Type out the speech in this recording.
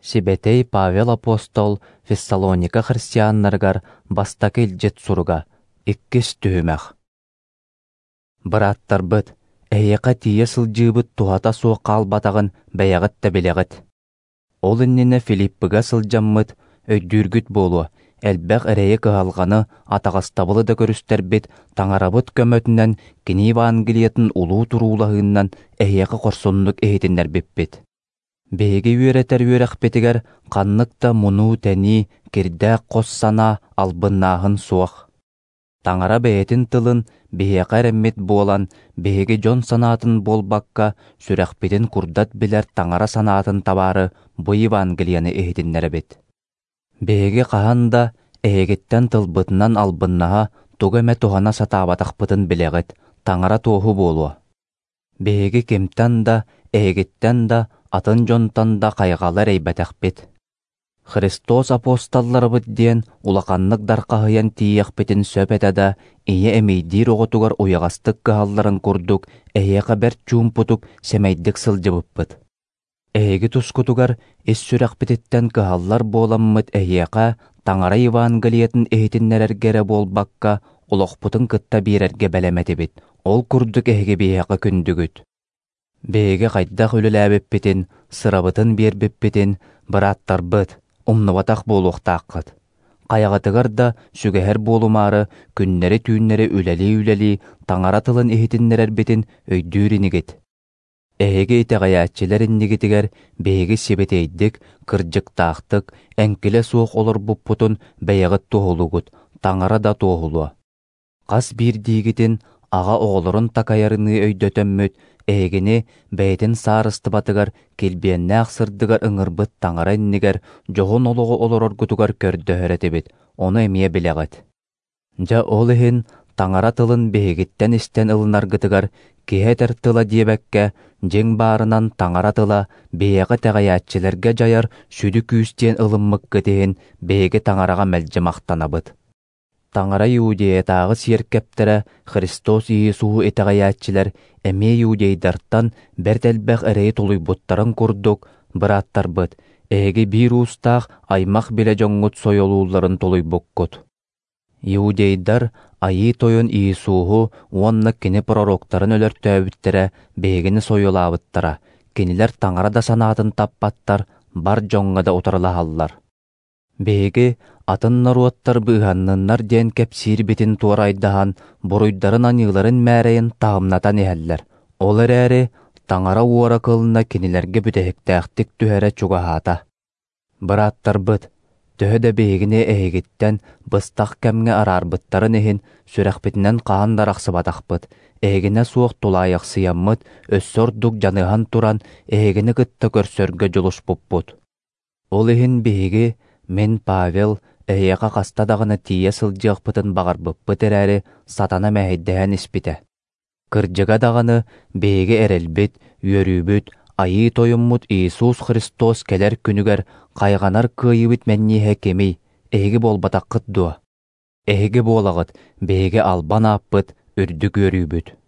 Сибетей Павел апостол Фессалоника христианнаргар бастакыл жет суруга, иккис түһүмэх. Быраттарбыт, эйеқа тие сылжыбыт тухата суо қалбатағын бәяғыт та білеғыт. Ол иннене Филиппыга сылжаммыт, өйдүргүт болу, әлбәқ әрейе кығалғаны атағастабылы да көрістербет таңарабыт көмөтінен кені Евангелиятын улуу туруулахыннан эйеқы корсонлук эйтіннер беппет. Беге үйеретер үйерекпетігер қаннықта мұну тәни кирдәк қоссана албыннағын суақ. Таңара бәйетін тылын бейеқа әрәммет болан беге жон санатын болбаққа сүрәқпетін курдат білер таңара санатын табары бұй Евангелияны эйтіннер бет. Беге қағанда әйгеттен тылбытынан албыннаға тугәмә туғана сатабатақпытын білеғіт таңара тоғы болуы. Беге кемтен да, әйгеттен да, атын жонтан да қайғалар әйбәтәқпет. Христос апосталлары бұд ден улақанлық дарқағыян тиеқпетін сөпетада ие әмейдер оғытуғар ойағастық қағаларын көрдік, әйе қабәр чумпутук сәмәйдік сылжыбыппыт. Әйгі тұскутуғар ес сүрәқпететтен қағалар боламмыт әйеқа таңара Евангелиятын эйтіннерергері болбаққа олықпытын кытта берерге бәләмәті бет. Ол күрдік әйге бейеқі күндігіт. Беге қайдақ өліләбеппетін, сырабытын бербеппетін, біраттар бұд, умныватақ болуқтаққыд. Қаяғатығар да сүгәһәр болумары, күннері түйіннері үләли таңара тылын ehitиннерер бетін өйдүүрінігет. Әйге итәғаятчыларын негетігер беге себетейдік, кыржықтақтық, әңкілі суық олар бұппутын бәйіғыт тоғылуғыт, таңара да тоғылуа. Қас бір дейгетін аға оғылырын такайарыны өйдөтөммөт, әйгені бәйтін сарысты батығар келбиенне ақсырдығар ыңырбыт таңара иннігер жоғын олығы олырор күтігар көрді өретебет, оны әмие білеғат. Жа ол ехін таңара тылын бейгіттен істен ылынар гытыгар кеетер тыла диебәкке жең барынан таңара тыла бейеғі тәғаятчыларға жаяр сүді күйістен ылынмық гытыхын бейгі таңараға мәлжімақтанабыт. Таңара Иудея тағы сиеркептері Христос Иисуу этағаятчылар әме Иудейдартан бәртәлбәқ әрей толуй бұттарын көрдік, біраттар бұд, әйге бір ұстақ аймақ біле жоңғыт сойолуларын толуй бұққыт. Иудейдар айы тойын Иисуу онны кені пророктарын өлір төбіттері бейгіні сойолабыттара, кенілер таңара да санатын таппаттар, бар жоңға да отырылағалар. Беги атын руаттар быһанныннар ден кепсир битин туарайдахан боруйдарын аныларын мәрейін тағымнатан ehәлләр. Олар әрі таңара уара кылына кенилерге бүтәхіктәқтік түхәрі чуғахата. Біраттар бұд, төһі бегіне әйгеттен быстақ кәмге арарбыттарын ehін сүрәқпетінен қағандар ақсыбатақ бұд. Әйгіне суық тулайық сыяммыд, өссордук жаныған туран әйгіне кытта көрсөрге жолуш бұппұд. Ол ehін беги мен Павел әйеға қастадағыны тие сылжықпытын бағар бұппыт әрәрі сатана мәйдән іспіті. Кыржыға дағыны бейге әрелбет, үйерубет, айы тойыммут Иисус Христос келер күнігер қайғанар күйібіт мәннеге кемей, әйге болбатақ қыддуа. Әйге болағыт, бейге албан аппыт, үрдік үйерубет.